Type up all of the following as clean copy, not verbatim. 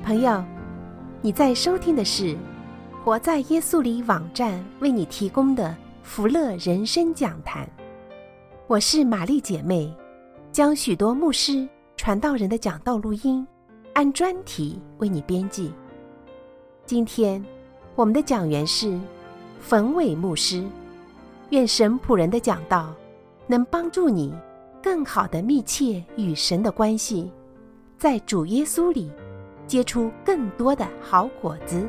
朋友，你在收听的是活在耶稣里网站为你提供的福乐人生讲坛。我是玛丽姐妹，将许多牧师传道人的讲道录音按专题为你编辑。今天我们的讲员是冯伟牧师，愿神仆人的讲道能帮助你更好地密切与神的关系，在主耶稣里结出更多的好果子。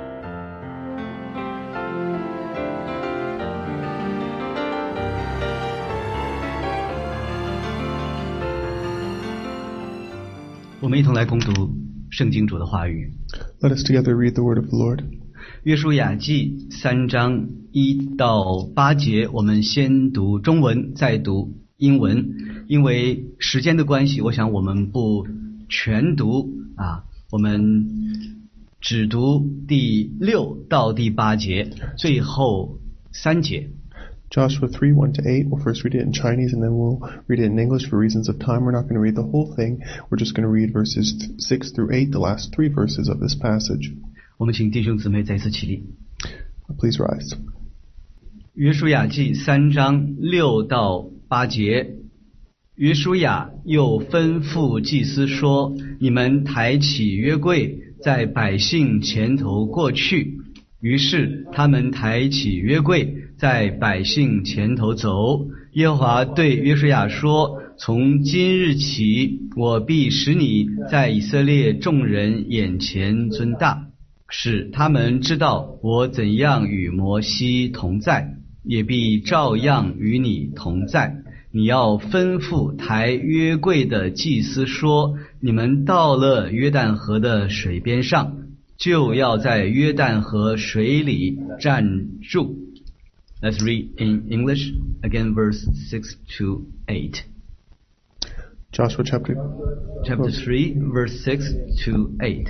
我们一同来攻读圣经主的话语。 Let us together read the word of the Lord. 约书亚记3章1到8节，我们先读中文，再读英文。因为时间的关系，我想我们不全读我们只读第6到第8节，最后3节。 Joshua 3:1-8. We'll first read it in Chinese and then we'll read it in English for reasons of time. We're not going to read the whole thing. We're just going to read verses 6 through 8, the last 3 verses of this passage. 我们请弟兄姊妹再次起立。 Please rise. 约书亚记3章6到8节。约书亚又吩咐祭司说：你们抬起约柜，在百姓前头过去。于是他们抬起约柜，在百姓前头走。耶和华对约书亚说：从今日起，我必使你在以色列众人眼前尊大，使他们知道我怎样与摩西同在，也必照样与你同在。你要吩咐抬约柜的祭司说：你们到了约旦河的水边上，就要在约旦河水里站住。 Let's read in English again, verse 6 to 8. Joshua chapter 3, verse 6 to 8.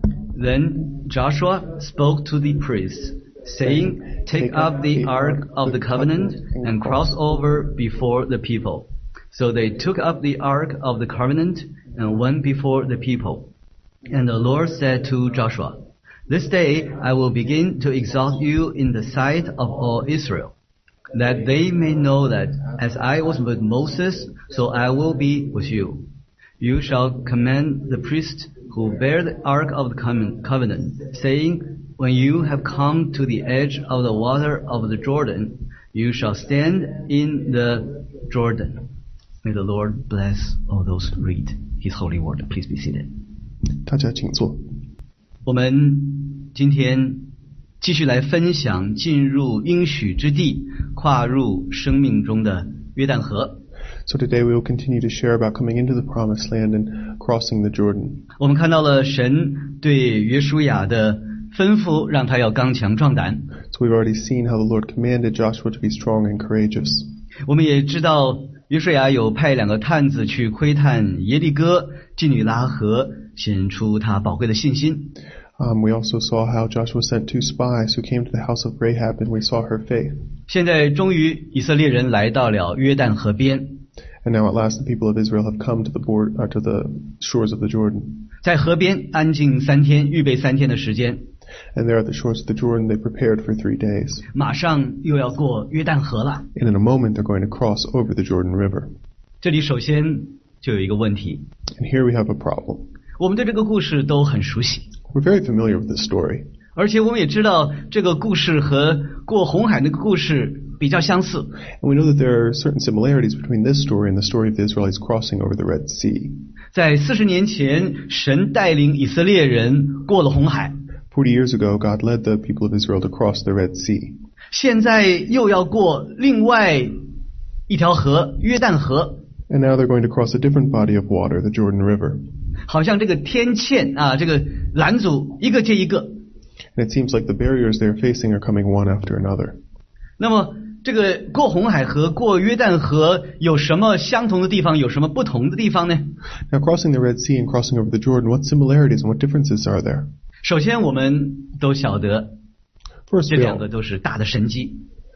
Then Joshua spoke to the priests, saying, take up the ark of the covenant and cross over before the people. So they took up the ark of the covenant and went before the people. And the Lord said to Joshua, this day I will begin to exalt you in the sight of all Israel, that they may know that as I was with Moses, so I will be with you. You shall command the priests who bear the ark of the covenant, saying, when you have come to the edge of the water of the Jordan, you shall stand in the Jordan. May the Lord bless all those who read His holy word. Please be seated. 大家请坐。 我们今天继续来分享进入应许之地，跨入生命中的约旦河。 So today we will continue to share about coming into the promised land and crossing the Jordan. 我们看到了神对约书亚的吩咐，让他要刚强壮胆。 So we've already seen how the Lord commanded Joshua to be strong and courageous. 我们也知道约书亚有派2个探子去窥探耶利哥，妓女拉合显出他宝贵的信心。 We also saw how Joshua sent 2 spies who came to the house of Rahab, and we saw her faith. 现在终于以色列人来到了约旦河边。 And now at last the people of Israel have come to the shores of the Jordan. 在河边安静3天，预备3天的时间。 And there at the shores of the Jordan they prepared for 3 days. 马上又要过约旦河了。 And in a moment they're going to cross over the Jordan River. 这里首先就有一个问题。 And here we have a problem. 我们对这个故事都很熟悉。 We're very familiar with this story. 而且我们也知道这个故事和过红海那个故事比较相似。 And we know that there are certain similarities between this story and the story of the Israelites crossing over the Red Sea. 在40年前，神带领以色列人过了红海。 40 years ago, God led the people of Israel to cross the Red Sea. 现在又要过另外一条河，约旦河。 And now they're going to cross a different body of water, the Jordan River. 好像这个天堑这个拦阻一个接一个。 And it seems like the barriers they're facing are coming one after another. 那么这个过红海河、过约旦河有什么相同的地方，有什么不同的地方呢？ Now crossing the Red Sea and crossing over the Jordan, what similarities and what differences are there? 首先我们都晓得 First, 这2个都是大的神迹。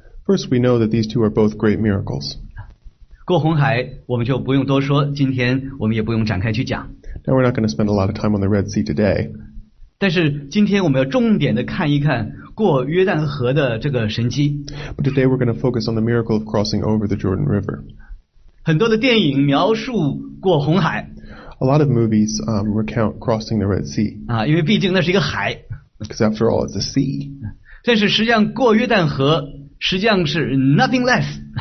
we know that these two are both great miracles. 过红海我们就不用多说，今天我们也不用展开去讲。 Now we're not going to spend a lot of time on the Red Sea today. 但是今天我们要重点的看一看过约旦河的这个神迹。 But today we're going to focus on the miracle of crossing over the Jordan River. 很多的电影描述过红海 A lot of movies recount crossing the Red Sea, 啊，因为毕竟那是一个海， because after all, it's a sea. 但是实际上过约旦河实际上是 nothing less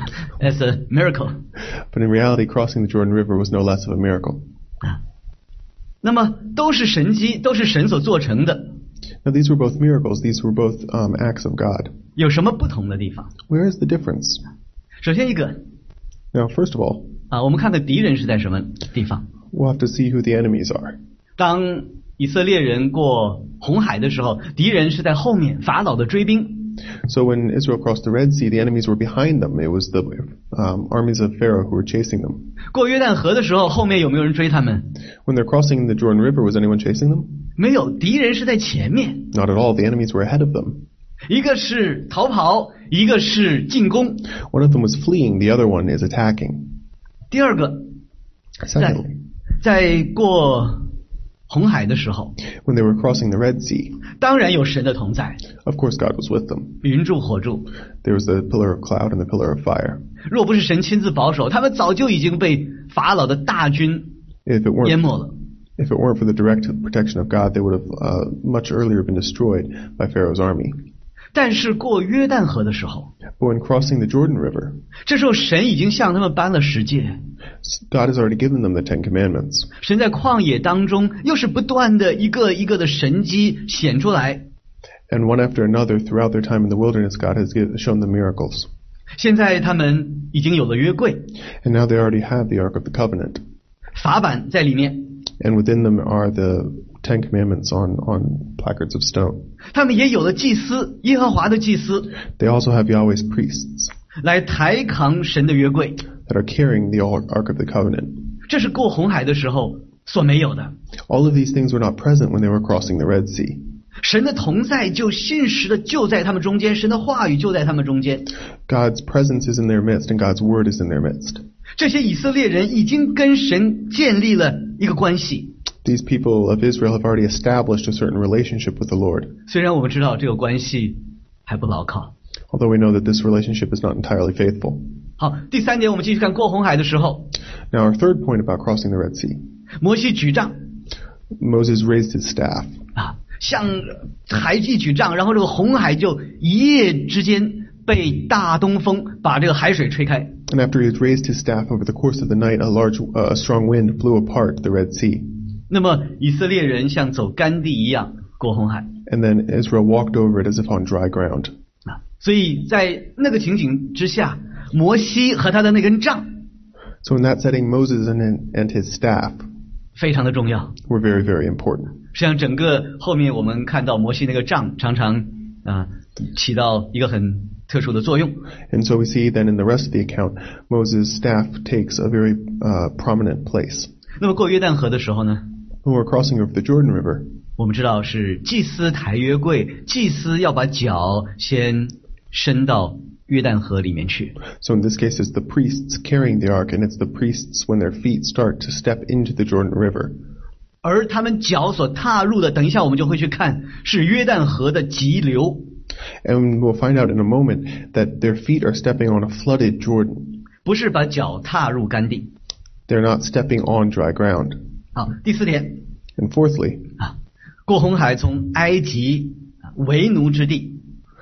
as a miracle。 But in reality, crossing the Jordan River was no less of a miracle. 那么都是神迹，都是神所做成的， Now these were both miracles, these were both acts of God. 有什么不同的地方？ Where is the difference? 首先一个 Now, first of all, 啊，我们看看敌人是在什么地方。 we'll have to see who the enemies are. 当以色列人过红海的时候，敌人是在后面，法老的追兵。 So when Israel crossed the Red Sea, the enemies were behind them. It was the armies of Pharaoh who were chasing them. 过约旦河的时候，后面有没有人追他们？ When they're crossing the Jordan River, was anyone chasing them? 没有，敌人是在前面， Not at all. The enemies were ahead of them. 一个是逃跑，一个是进攻。 One of them was fleeing, the other one is attacking. 第二个， Secondly, 在过红海的时候， when they were crossing the Red Sea, 当然有神的同在， of course God was with them. 云柱火柱。 There was the pillar of cloud and the pillar of fire. 若不是神亲自保守，他们早就已经被法老的大军 If it 淹 weren't 没了。 If it weren't for the direct protection of God, they would have much earlier been destroyed by Pharaoh's army. 但是过约旦河的时候， But when crossing the Jordan River, 这时候神已经向他们颁了十诫， God has already given them the Ten Commandments. 神在旷野当中又是不断的一个一个的神迹显出来。 And one after another, throughout their time in the wilderness, God has shown them miracles. 现在他们已经有了约柜， And now they already have the Ark of the Covenant. 法版在里面， And within them are the Ten Commandments on placards of stone. 他们也有了祭司，耶和华的祭司 They also have Yahweh's priests 来抬扛神的约柜。 that are carrying the Ark of the Covenant. 这是过红海的时候所没有的。 All of these things were not present when they were crossing the Red Sea. 神的同在就信实的就在他们中间，神的话语就在他们中间。 God's presence is in their midst, and God's word is in their midst. 这些以色列人已经跟神建立了一个关系， These people of Israel have already established a certain relationship with the Lord, 虽然我们知道这个关系还不牢靠。 although we know that this relationship is not entirely faithful. 好，第三点，我们继续看过红海的时候， Now, our third point about crossing the Red Sea. 摩西举杖 Moses raised his staff, 啊，向海一举杖，然后这个红海就一夜之间被大东风把这个海水吹开。 and after he had raised his staff over the course of the night, a strong wind blew apart the Red Sea. 那么以色列人像走干地一样过红海 And then Israel walked over it as if on dry ground. 啊，所以在那个情景之下，摩西和他的那根杖 So in that setting, Moses and his staff 非常的重要。 were very, very important. 实际上，整个后面我们看到摩西那个杖常常起到一个很特殊的作用。 And so we see then in the rest of the account, Moses' staff takes a very prominent place. 那么过约旦河的时候呢， When we're crossing over the Jordan River, 我们知道是祭司抬约柜，祭司要把脚先伸到约旦河里面去。 so in this case it's the priests carrying the ark, and it's the priests when their feet start to step into the Jordan River. 而他们脚所踏入的，等一下我们就会去看，是约旦河的急流。 And we'll find out in a moment that their feet are stepping on a flooded Jordan. 不是把脚踏入干地。 They're not stepping on dry ground. 好，第四点 And fourthly, 过红海从埃及为奴之地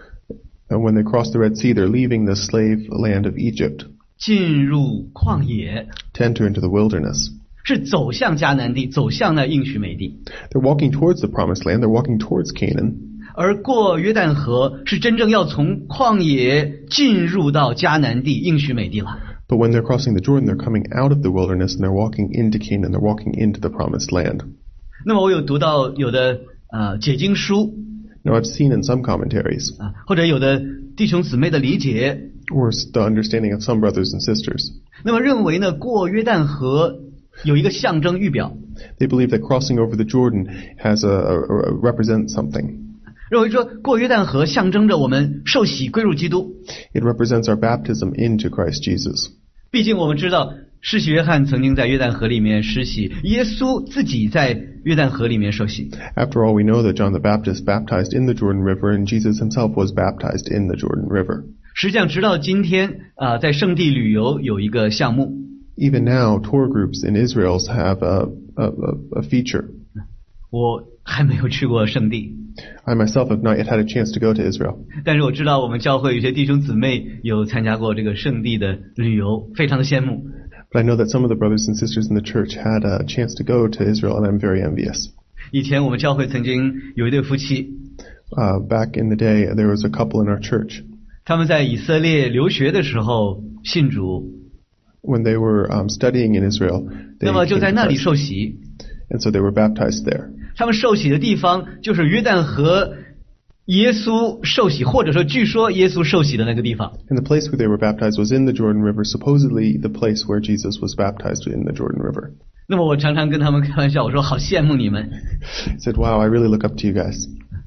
when they cross the Red Sea, they're leaving the slave land of Egypt 进入旷野， to enter into the wilderness. 是走向迦南地，走向那应许美地。 They're walking towards the promised land. They're walking towards Canaan. 而过约旦河是真正要从旷野进入到迦南地应许美地了。 But when they're crossing the Jordan, they're coming out of the wilderness and they're walking into Canaan. They're walking into the promised land. 那么我有读到有的解经书 Now, I've seen in some commentaries, 或者有的弟兄姊妹的理解， or the understanding of some brothers and sisters, 那么认为呢，过约旦河有一个象征预表， they believe that crossing over the Jordan has represents something. 认为说过约旦河象征着我们受洗归入基督。 It represents our baptism into Christ Jesus. 毕竟我们知道施洗约翰曾经在约旦河里面施洗，耶稣自己在约旦河里面受洗。 After all, we know that John the Baptist baptized in the Jordan River, and Jesus himself was baptized in the Jordan River. 实际上直到今天在圣地旅游有一个项目， Even now, tour groups in Israel have a feature. 我还没有去过圣地， I myself have not yet had a chance to go to Israel. 但是我知道我们教会有些弟兄姊妹有参加过这个圣地的旅游，非常的羡慕。 But I know that some of the brothers and sisters in the church had a chance to go to Israel, and I'm very envious. 以前我们教会曾经有一对夫妻， Back in the day, there was a couple in our church. 他们在以色列留学的时候信主， When they were studying in Israel, they 那么就 came 在 to 那里 Christ, 受洗。 and so they were baptized there. 他们受洗的地方就是约旦河耶稣受洗，或者说据说耶稣受洗的那个地方。 And the place where they were baptized was in the Jordan River, supposedly the place where Jesus was baptized in the Jordan River. 那么我常常跟他们开玩笑，我说好羡慕你们。 He said, wow, I really look up to you guys.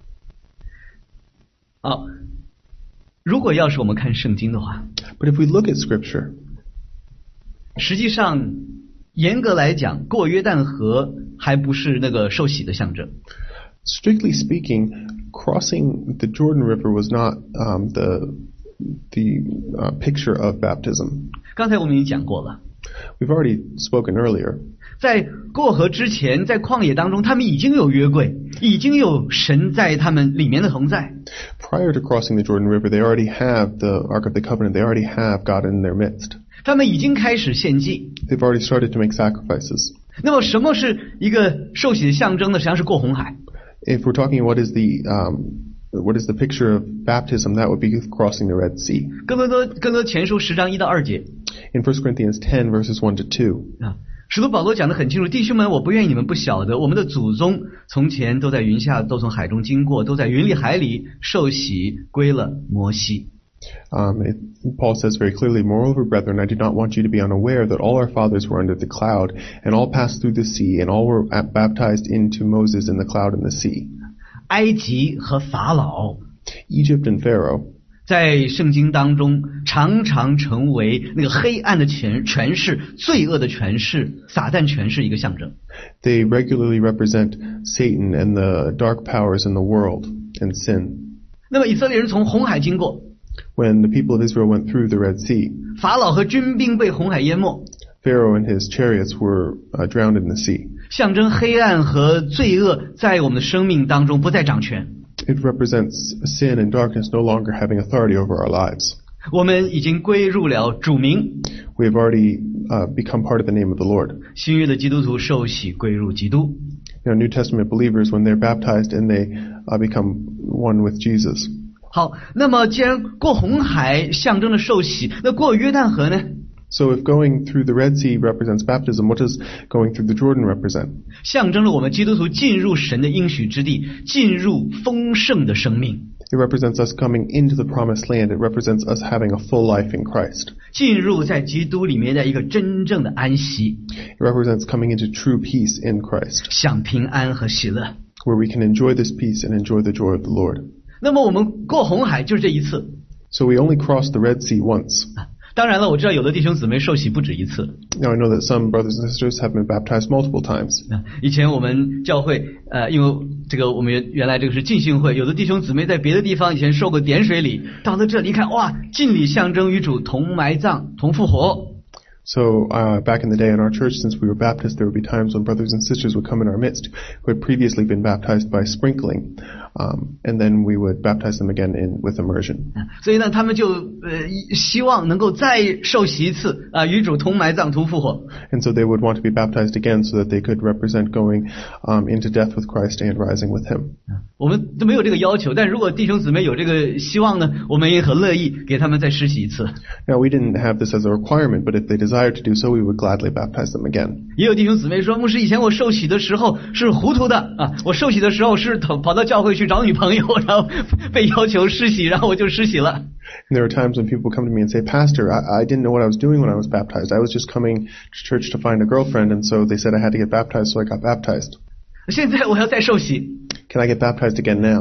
好，如果要是我们看圣经的话， But if we look at Scripture, 实际上严格来讲，过约旦河还不是那个受洗的象征。 strictly speaking, crossing the Jordan River was not the picture of baptism. 刚才我们已经讲过了， We've already spoken earlier. 在过河之前，在旷野当中，他们已经有约柜，已经有神在他们里面的同在。 Prior to crossing the Jordan River, they already have the Ark of the Covenant. They already have God in their midst. 他们已经开始献祭。 They've already started to make sacrifices. 那么什么是一个受洗的象征呢？实际上是过红海。 If we're talking what is the picture of baptism, that would be crossing the Red Sea. 哥林多前书10章1到2节 In 1 Corinthians 10, verses 1 to 2, 啊，使徒保罗讲得很清楚，弟兄们，我不愿意你们不晓得，我们的祖宗从前都在云下，都从海中经过，都在云里海里受洗归了摩西。 Paul says very clearly, moreover, brethren, I do not want you to be unaware that all our fathers were under the cloud, and all passed through the sea, and all were baptized into Moses in the cloud and the sea. 埃及和法老 Egypt and Pharaoh, 在圣经当中常常成为那个黑暗的权势、罪恶的权势、撒旦权势一个象征。 they regularly represent Satan and the dark powers in the world and sin. 那么以色列人从红海经过， When the people of Israel went through the Red Sea, 法老和军兵被红海淹没， Pharaoh and his chariots were drowned in the sea. 象征黑暗和罪恶在我们的生命当中不再掌权。 It represents sin and darkness no longer having authority over our lives. 我们已经归入了主名， We have already become part of the name of the Lord. 新约的基督徒受洗归入基督。 New Testament believers, when they're baptized and they become one with Jesus. 好，那么既然过红海象征了受洗，那过约旦河呢？ So if going through the Red Sea represents baptism, what does going through the Jordan represent? 象征了我们基督徒进入神的应许之地，进入丰盛的生命， It represents us coming into the promised land. It represents us having a full life in Christ. 进入在基督里面的一个真正的安息， It represents coming into true peace in Christ, 享平安和喜乐。 where we can enjoy this peace and enjoy the joy of the Lord. 那么我们过红海就是这一次。 So we only crossed the Red Sea once. 当然了，我知道有的弟兄姊妹受洗不止一次。 Now I know that some brothers and sisters have been baptized multiple times. 以前我们教会因为这个我们原来这个是浸信会，有的弟兄姊妹在别的地方以前受过点水礼，到了这里一看，哇，浸礼象征与主同埋葬、同复活。 So back in the day in our church, since we were Baptist, there would be times when brothers and sisters would come in our midst who had previously been baptized by sprinkling, and then we would baptize them again with immersion. 所以呢，他们就希望能够再受洗一次与主同埋葬、同复活。 And so they would want to be baptized again so that they could represent going into death with Christ and rising with Him. 我们都没有这个要求，但如果弟兄姊妹有这个希望呢，我们也很乐意给他们再施洗一次。 Now we didn't have this as a requirement, but if they desired to do so, we would gladly baptize them again. 也有弟兄姊妹说，牧师，以前我受洗的时候是糊涂的我受洗的时候是跑到教会去找女朋友，然后被要求施洗，然后我就施洗了。 And there are times when people come to me and say, Pastor, I didn't know what I was doing when I was baptized. I was just coming to church to find a girlfriend, and so they said I had to get baptized, so I got baptized. 现在我要再受洗。 Can I get baptized again now?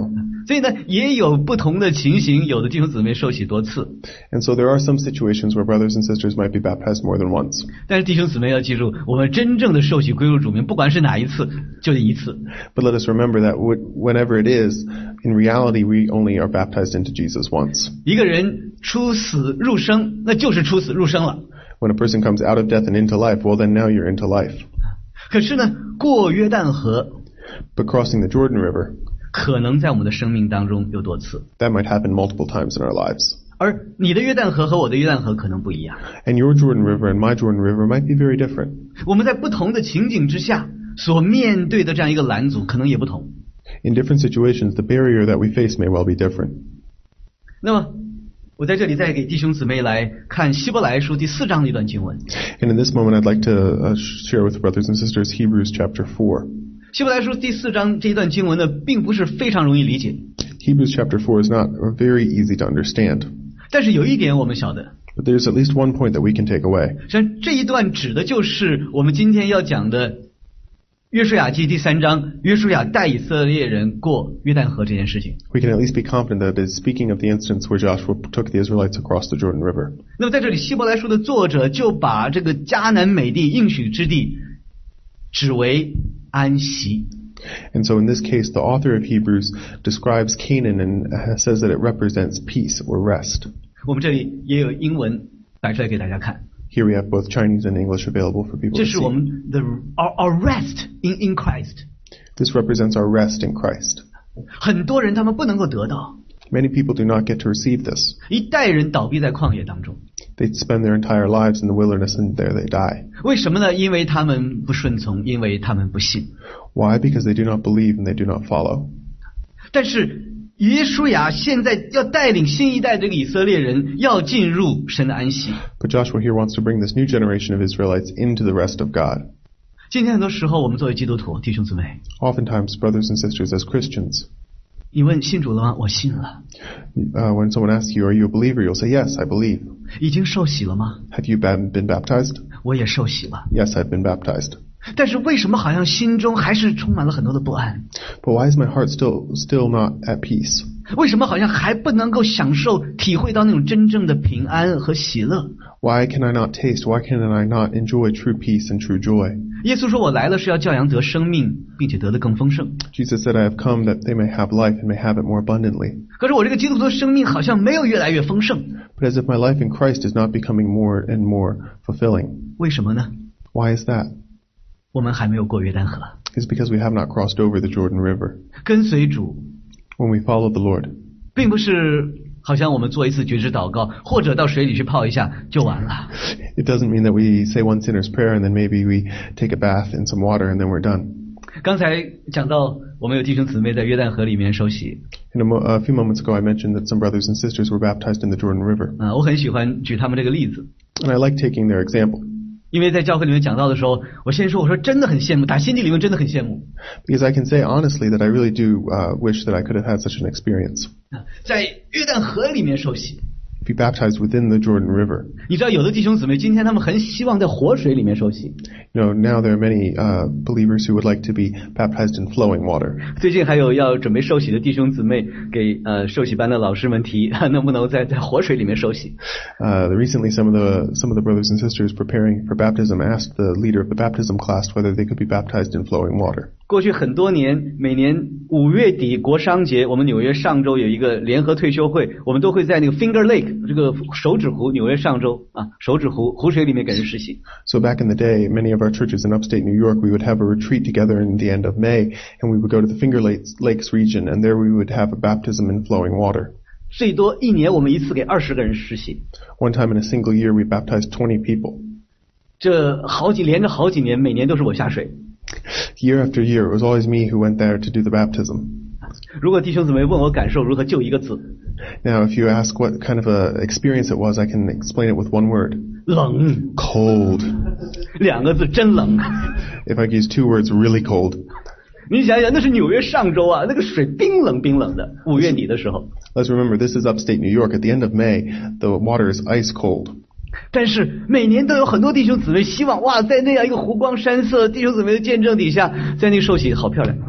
所以呢，也有不同的情形，有的弟兄姊妹受洗多次。 And so there are some situations where brothers and sisters might be baptized more than once. 但是弟兄姊妹要记住，我们真正的受洗归入主名，不管是哪一次，就这一次。 But let us remember that whenever it is, in reality, we only are baptized into Jesus once. 一个人出死入生，那就是出死入生了。 When a person comes out of death and into life, well then now you're into life. 可是呢，过约旦河 But crossing the Jordan River, 可能在我们的生命当中有多次， that might happen multiple times in our lives. 而你的约旦河和我的约旦河可能不一样。 And your Jordan River and my Jordan River might be very different. 我们在不同的情景之下所面对的这样一个拦阻可能也不同。 In different situations, the barrier that we face may well be different. 那么我在这里再给弟兄姊妹来看希伯来书第4章的一段经文。 And in this moment, I'd like to share with brothers and sisters Hebrews chapter 4. 希伯来书第4章这一段经文呢，并不是非常容易理解， Hebrews chapter 4 is not very easy to understand. 但是有一点我们晓得， But there's at least one point that we can take away. 实际上这一段指的就是我们今天要讲的约书亚记第3章，约书亚带以色列人过约旦河这件事情。 We can at least be confident that it is speaking of the instance where Joshua took the Israelites across the Jordan River. 那么在这里希伯来书的作者就把这个迦南美地应许之地指为安息。 And so in this case, the author of Hebrews describes Canaan and says that it represents peace or rest. 我们这里也有英文摆出来给大家看， Here we have both Chinese and English available for people 这 to 是我 see. 们的 our rest in Christ。 This represents our rest in Christ. 很多人他们不能够得到， Many people do not get to receive this. 一代人倒闭在旷野当中。 They spend their entire lives in the wilderness and there they die. 为什么呢？因为他们不顺从，因为他们不信。 Why? Because they do not believe and they do not follow. 但是约书亚现在要带领新一代这个以色列人要进入神的安息。 But Joshua here wants to bring this new generation of Israelites into the rest of God. 今天很多时候我们作为基督徒弟兄姊妹， Oftentimes, brothers and sisters, as Christians, 你问信主了吗？我信了。 when someone asks you, are you a believer? You'll say, yes, I believe. 已经受洗了吗？ Have you been baptized? 我也受洗了。 Yes, I've been baptized. 但是为什么好像心中还是充满了很多的不安？ But why is my heart still not at peace? 为什么好像还不能够享受、体会到那种真正的平安和喜乐？ Why can I not taste? Why can I not enjoy true peace and true joy? 耶稣说：“我来了是要叫羊得生命，并且得得更丰盛。 Jesus said, I have come that they may have life and may have it more abundantly. ” 可是我这个基督徒的生命好像没有越来越丰盛， But as if my life in Christ is not becoming more and more fulfilling. 为什么呢？ Why is that? 我们还没有过约旦河， It's because we have not crossed over the Jordan River. 跟随主， When we follow the Lord, 并不是好像我们做一次觉知祷告，或者到水里去泡一下就完了。 it doesn't mean that we say one sinner's prayer and then maybe we take a bath in some water and then we're done. 刚才讲到我们有弟兄姊妹在约旦河里面受洗， A few moments ago I mentioned that some brothers and sisters were baptized in the Jordan River. 我很喜欢举他们这个例子， And I like taking their example. 因为在教会里面讲到的时候，我说真的很羡慕，打心底里面真的很羡慕。 Because I can say honestly that I really do wish that I could have had such an experience. 在约旦河里面受洗， Be baptized within the Jordan River. 你知道有的弟兄姊妹今天他们很希望在活水里面受洗， Now there are many believers who would like to be baptized in flowing water. 最近还有要准备受洗的弟兄姊妹给受洗班的老师们提，能不能在活水里面受洗？ Recently, some of the brothers and sisters preparing for baptism asked the leader of the baptism class whether they could be baptized in flowing water. 过去很多年，每年5月底国商节，我们纽约上周有一个联合退休会，我们都会在那个 Finger Lake 这个手指湖，纽约上周手指湖湖水里面给人实习。 So back in the day, many of our churches in upstate New York, we would have a retreat together in the end of May, and we would go to the Finger Lakes region, and there we would have a baptism in flowing water. 最多一年我们一次给20个人实习。 One time in a single year, we baptized 20 people. 这连着好几年，每年都是我下水。 Year after year, it was always me who went there to do the baptism. 如果弟兄姊妹问我感受如何，就一个字： Now, if you ask what kind of a experience it was, I can explain it with one word. 冷。 Cold. 2个字，真冷。 If I use 2 words, really cold. 你想想，那是纽约上周那个水冰冷的，5月底的时候。 Let's remember, this is upstate New York. At the end of May, the water is ice cold. 但是每年都有很多弟兄姊妹希望在那样一个湖光山色弟兄姊妹的见证底下，在那个受洗好漂亮。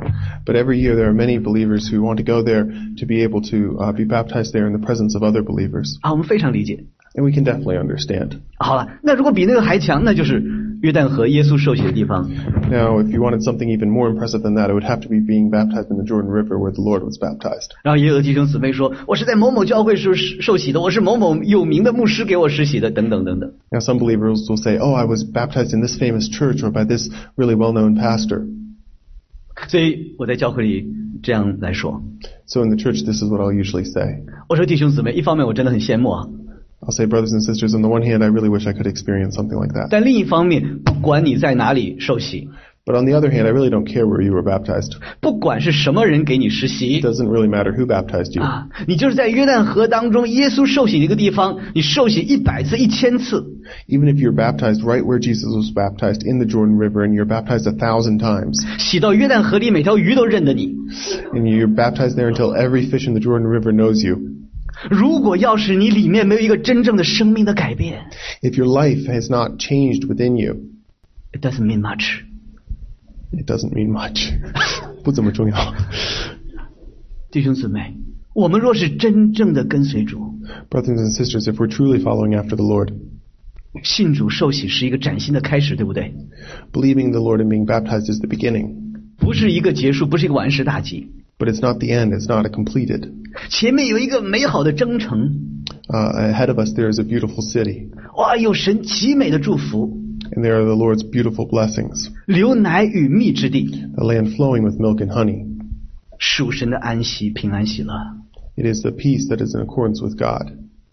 But every year there are many believers who want to go there to be able to be baptized there in the presence of other believers. 我们非常理解。 And we can definitely understand. 好了，那如果比那个还强，那就是约旦河耶稣受洗的地方。 Now, if you wanted something even more impressive than that, it would have to be being baptized in the Jordan River where the Lord was baptized. 然后也有的弟兄姊妹说，我是在某某教会受洗的，我是某某有名的牧师给我施洗的，等等等等。 Now, some believers will say, oh, I was baptized in this famous church or by this really well-known pastor. 所以我在教会里这样来说。 So in the church, this is what I'll usually say. 我说弟兄姊妹，一方面我真的很羡慕啊。 I'll say, brothers and sisters, on the one hand, I really wish I could experience something like that. 但另一方面，不管你在哪里受洗， But on the other hand, I really don't care where you were baptized. 不管是什么人给你施洗 It doesn't really matter who baptized you. 你就是在约旦河当中耶稣受洗的一个地方，你受洗100次、1000次。 Even if you're baptized right where Jesus was baptized in the Jordan River and you're baptized 1,000 times. 洗到约旦河里，每条鱼都认得你。 And you're baptized there until every fish in the Jordan River knows you. 如果要是你里面没有一个真正的生命的改变 If your life has not changed within you, it doesn't mean much. it doesn't mean much. 不怎么重要。 弟兄姊妹，我们若是真正的跟随主， Brothers and sisters, if we're truly following after the Lord, 信主受洗是一个崭新的开始，对不对？ believing the Lord and being baptized is the beginning. 不是一个结束，不是一个完事大吉。 But it's not the end, it's not a completed. 前面有一个美好的征程， Ahead of us there is a beautiful city, 哇，有神极美的祝福， and there are the Lord's beautiful blessings, 流奶与蜜之地， a land flowing with milk and honey. 属神的安息、平安、喜乐。 It is the peace that is in accordance with God.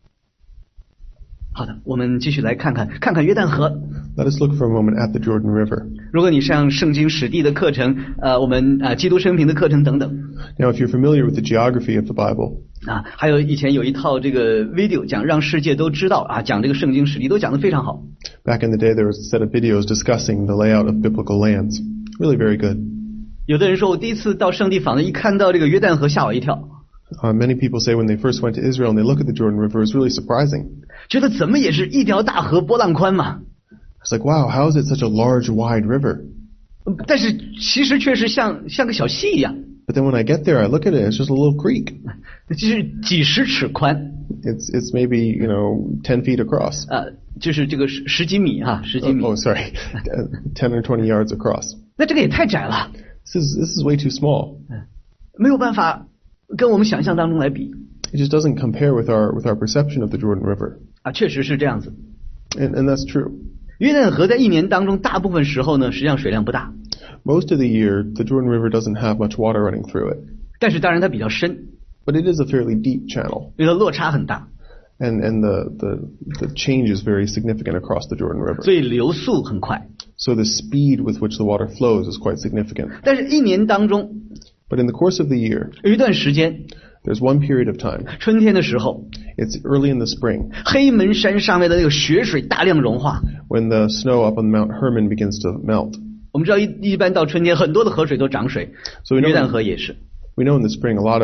好的，我们继续来看看约旦河。 Let us look for a moment at the Jordan River. 如果你上圣经史地的课程，我们基督生平的课程等等 Now, if you're familiar with the geography of the Bible, 还有以前有一套这个 video 讲让世界都知道讲这个圣经史地都讲得非常好。 back in the day there was a set of videos discussing the layout of biblical lands. Really very good. 有的人说我第一次到圣地访问，一看到这个约旦河吓我一跳。 Many people say when they first went to Israel and they look at the Jordan River, it's really surprising. 觉得怎么也是一条大河波浪宽嘛。 It's like, wow, how is it such a large, wide river? 但是其实确实像个小溪一样。 But then when I get there, I look at it, it's just a little creek. 就是几十尺宽。 It's maybe, 10 feet across. 就是这个十几米10几米。 Oh, sorry. 10 or 20 yards across. 那这个也太窄了。 This is way too small. 没有办法跟我们想象当中来比。 It just doesn't compare with our perception of the Jordan River. 确实是这样子。 And that's true. 约旦河在一年当中大部分时候呢，实际上水量不大。 Most of the year, the Jordan River doesn't have much water running through it. 但是当然它比较深， But it is a fairly deep channel. 因为它落差很大， And the change is very significant across the Jordan River. 所以流速很快。 So the speed with which the water flows is quite significant. 但是一年当中 But in the course of the year, 有一段时间， there's one period of time. 春天的时候， It's early in the spring 黑门山上面的那个雪水大量融化。 when the snow up on Mount Hermon begins to melt. 我们知道一般到春天，很多的河水都涨水， So we 约旦 know, 河也是。 we know in the spring a lot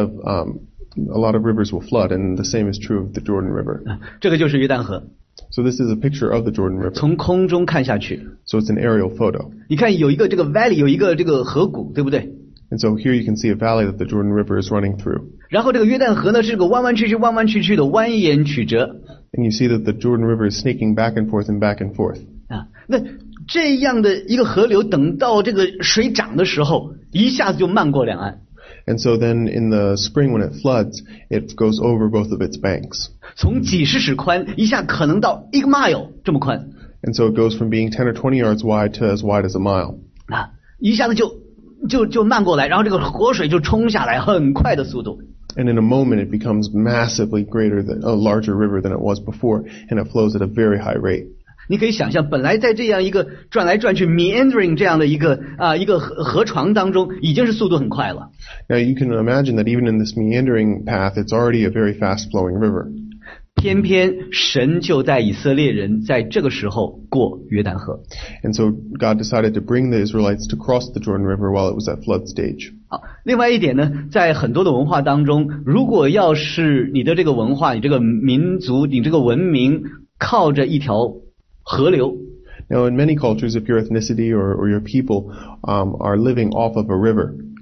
of rivers will flood, and the same is true of the Jordan River. 这个就是约旦河， So this is a picture of the Jordan River. 从空中看下去， So it's an aerial photo. 你看有一个这个 valley， 有一个这个河谷，对不对？ And so here you can see a valley that the Jordan River is running through. 然后这个约旦河呢是个弯弯曲曲的蜿蜒曲折 And you see that the Jordan River is snaking back and forth and back and forth. 那这样的一个河流，等到这个水涨的时候，一下子就漫过两岸。 And so then in the spring when it floods, it goes over both of its banks. 从几十尺宽，一下可能到1 mile 这么宽。 And so it goes from being 10 or 20 yards wide to as wide as a mile. 一下子就漫过来，然后这个河水就冲下来，很快的速度。 And in a moment it becomes massively greater than a larger river than it was before, and it flows at a very high rate. 你可以想象，本来在这样一个转来转去 meandering 这样的一个河床当中，已经是速度很快了。 Now you can imagine that even in this meandering path, it's already a very fast flowing river. 偏偏神就带以色列人在这个时候过约旦河。 And so God decided to bring the Israelites to cross the Jordan River while it was at flood stage. 好，另外一点呢，在很多的文化当中，如果要是你的这个文化、你这个民族、你这个文明靠着一条河流， Now in many cultures, if your ethnicity or your people are living off of a river,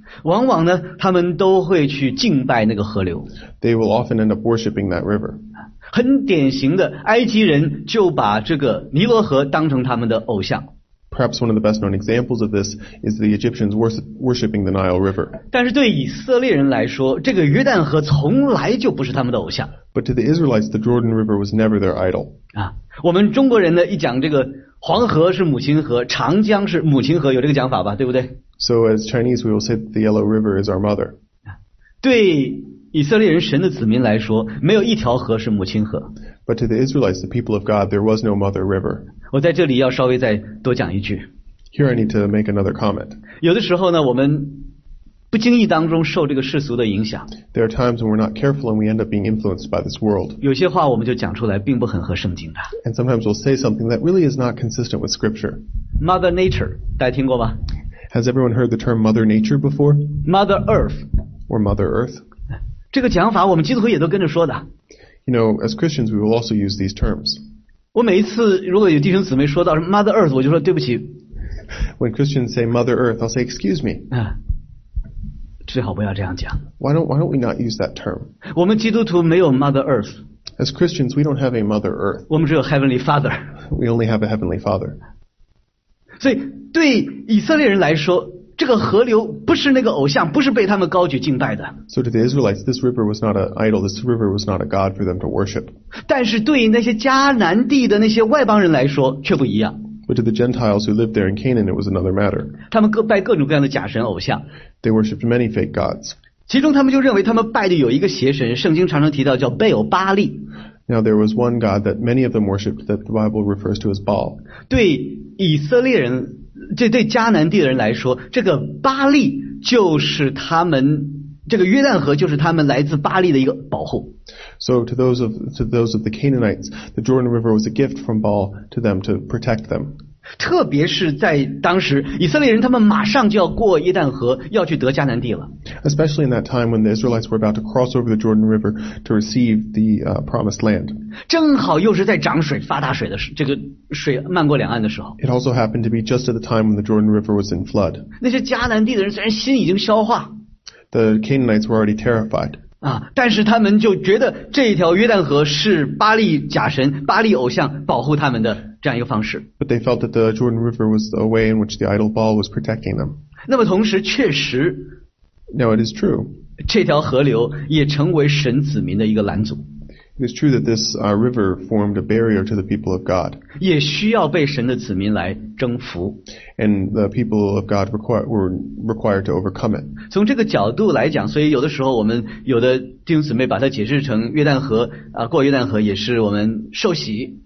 往往呢，他们都会去敬拜那个河流。 They will often end up worshiping that river. 很典型的，埃及人就把这个尼罗河当成他们的偶像。 Perhaps one of the best known examples of this is the Egyptians worshipping the Nile River. 但是对以色列人来说，这个约旦河从来就不是他们的偶像。 But to the Israelites, the Jordan River was never their idol. 我们中国人呢，一讲这个黄河是母亲河，长江是母亲河，有这个讲法吧，对不对？ So as Chinese, we will say that the Yellow River is our mother. 对以色列人神的子民来说，没有一条河是母亲河。 But to the Israelites, the people of God, there was no mother river. 我在这里要稍微再多讲一句， Here I need to make another comment. 有的时候呢，我们不经意当中受这个世俗的影响， There are times when we're not careful and we end up being influenced by this world. 有些话我们就讲出来，並不很合聖經的。 And sometimes we'll say something that really is not consistent with Scripture. Mother Nature， 大家聽過嗎？ Has everyone heard the term Mother Nature before? Mother Earth， Or Mother Earth? 這個講法我們基督徒也都跟着說的。 You know, as Christians, we will also use these terms. 我每一次如果有弟兄姊妹說到 Mother Earth， 我就說對不起， When Christians say Mother Earth, I'll say, excuse me. 最好不要這樣講。 Why don't we not use that term? 我們基督徒沒有 Mother Earth， As Christians, we don't have a Mother Earth. 我們只有 Heavenly Father。 We only have a Heavenly Father. 所以對以色列人來說，這個河流不是那個偶像，不是被他們高舉敬拜的。 So to the Israelites, this river was not an idol. This river was not a god for them to worship. 但是對那些迦南地的那些外邦人來說卻不一樣， But to the Gentiles who lived there in Canaan, it was another matter. 他們拜各種各樣的假神偶像， They worshipped many fake gods. 其中他們就認為他們拜的有一個邪神，聖經常常提到叫貝爾巴利。 Now there was one god that many of them worshipped that the Bible refers to as Baal. 對以色列人，這對迦南地的人來說，這個巴利就是他們，這個約旦河就是他們來自巴利的一個保護。 So to those of the Canaanites, the Jordan River was a gift from Baal to them to protect them. 特別是在當時，以色列人他們馬上就要過約旦河，要去得迦南地了。 Especially in that time when the Israelites were about to cross over the Jordan River to receive the promised land. 正好又是在漲水發大水的時，這個水漫過兩岸的時候， It also happened to be just at the time when the Jordan River was in flood. 那些迦南地的人雖然心已經消化 The Canaanites were already terrified. 但是他們就覺得這條約旦河是巴利假神、巴利偶像保護他們的這樣一個方式。 But they felt that the Jordan River was a way in which the idol Baal was protecting them. 那麼同時確實 Now it is true. 這條河流也成為神子民的一個攔阻， It is true that this river formed a barrier to the people of God. 也需要被神的子民來征服。 And the people of God were required to overcome it. 從這個角度來講，所以有的時候我們有的弟兄姊妹把它解釋成約旦河過約旦河也是我們受洗。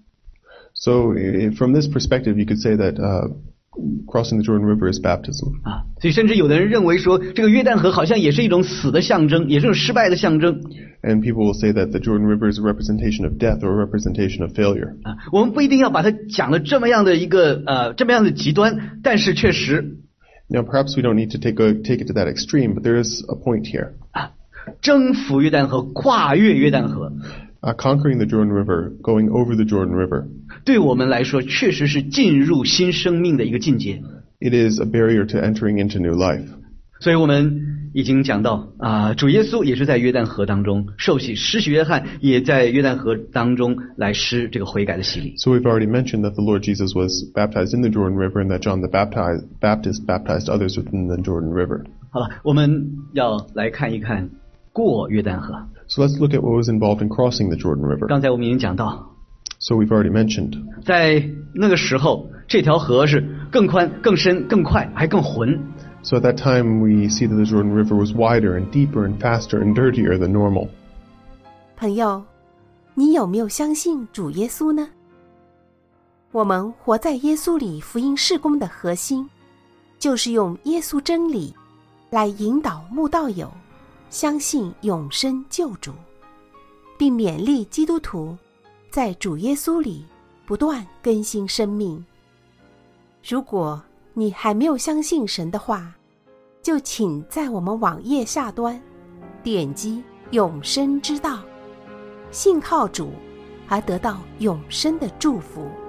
So from this perspective, you could say that crossing the Jordan River is baptism. 所以甚至有的人認為說，這個約旦河好像也是一種死的象徵，也是一種失敗的象徵。 And people will say that the Jordan River is a representation of death or a representation of failure. 我們不一定要把它講得這麼樣的一個這麼樣的極端，但是確實 Now perhaps we don't need to take it to that extreme, but there is a point here. 征服約旦河，跨越約旦河， Conquering the Jordan River, going over the Jordan River, 對我們來說確實是進入新生命的一個境界。 it is a barrier to entering into new life. 所以我們已經講到主耶穌也是在約旦河當中受洗，施洗約翰也在約旦河當中來施這個悔改的洗禮。 So we've already mentioned that the Lord Jesus was baptized in the Jordan River and that John the Baptist baptized others within the Jordan River. 好了，我們要來看一看過約旦河。 So let's look at what was involved in crossing the Jordan River. 剛才我們已經講到， So we've already mentioned. 在那個時候，這條河是更寬、更深、更快，還更渾。 So at that time we see that the Jordan River was wider and deeper and faster and dirtier than normal. 朋友，你有沒有相信主耶穌呢？我們活在耶穌裡福音事工的核心，就是用耶穌真理來引導慕道友相信永生救主，並勉勵基督徒在主耶穌裡不斷更新生命。如果你還沒有相信神的話，就請在我們網頁下端點擊永生之道，信靠主而得到永生的祝福。